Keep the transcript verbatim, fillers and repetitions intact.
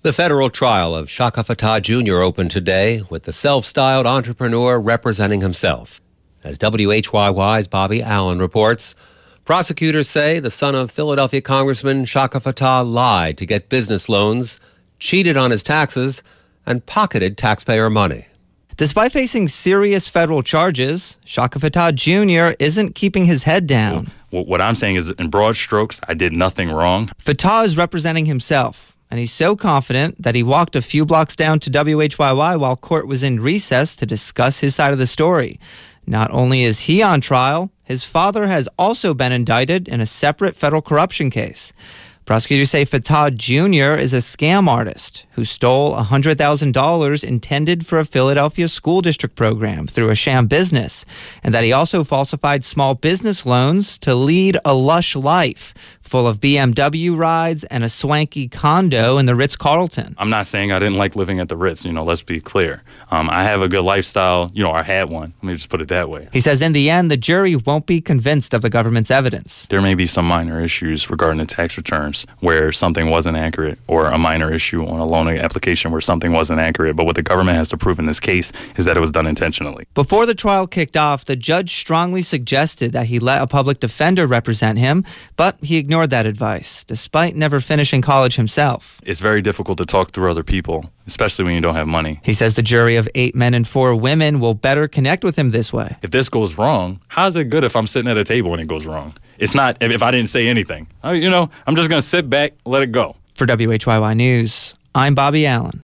The federal trial of Shaka Fattah Junior opened today with the self-styled entrepreneur representing himself. As W H Y Y's Bobby Allen reports, prosecutors say the son of Philadelphia Congressman Shaka Fattah lied to get business loans, cheated on his taxes, and pocketed taxpayer money. Despite facing serious federal charges, Shaka Fattah Junior isn't keeping his head down. Well, what I'm saying is, in broad strokes, I did nothing wrong. Fattah is representing himself, and he's so confident that he walked a few blocks down to W H Y Y while court was in recess to discuss his side of the story. Not only is he on trial, his father has also been indicted in a separate federal corruption case. Prosecutors say Fattah Junior is a scam artist who stole one hundred thousand dollars intended for a Philadelphia school district program through a sham business, and that he also falsified small business loans to lead a lush life full of B M W rides and a swanky condo in the Ritz-Carlton. I'm not saying I didn't like living at the Ritz, you know, let's be clear. Um, I have a good lifestyle, you know, I had one. Let me just put it that way. He says in the end, the jury won't be convinced of the government's evidence. There may be some minor issues regarding the tax returns where something wasn't accurate, or a minor issue on a loan application where something wasn't accurate. But what the government has to prove in this case is that it was done intentionally. Before the trial kicked off, the judge strongly suggested that he let a public defender represent him, but he ignored that advice, despite never finishing college himself. It's very difficult to talk through other people, especially when you don't have money. He says the jury of eight men and four women will better connect with him this way. If this goes wrong, how's it good if I'm sitting at a table and it goes wrong? It's not if I didn't say anything. I, you know, I'm just going to sit back, let it go. For W H Y Y News, I'm Bobby Allen.